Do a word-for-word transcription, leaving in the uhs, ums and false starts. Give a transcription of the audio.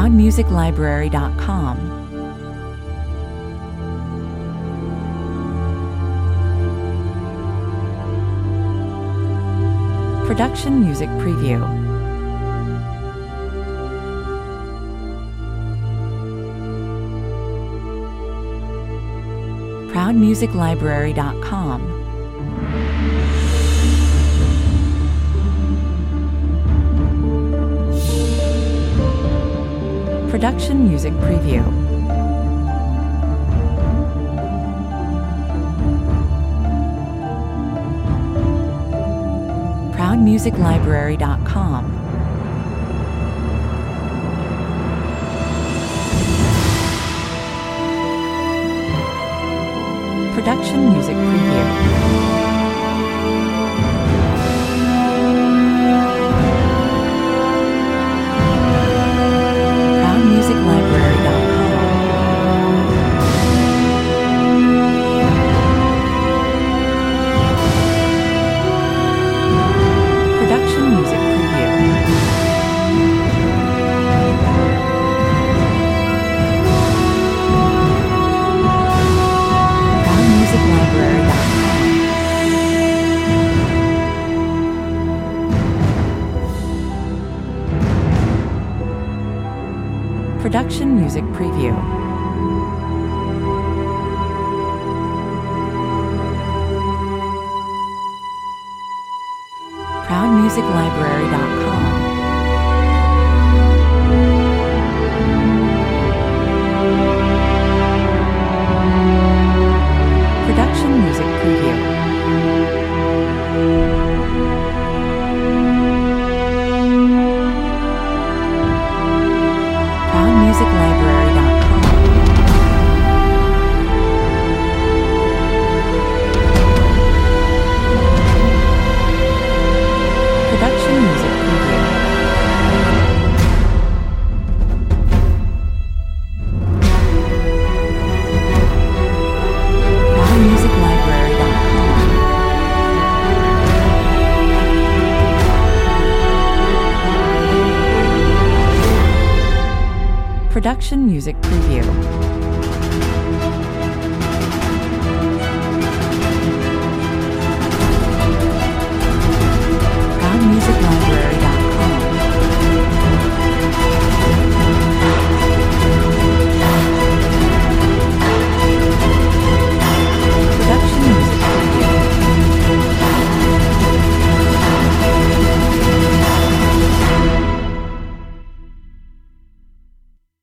proud music library dot com. Production Music Preview. proud music library dot com. Production Music Preview. proud music library dot com. Production Music Preview. Production Music Preview. proud music library dot com. Production Music Preview. music library dot com. Production Music Preview. proud music library dot com. Production Music Preview.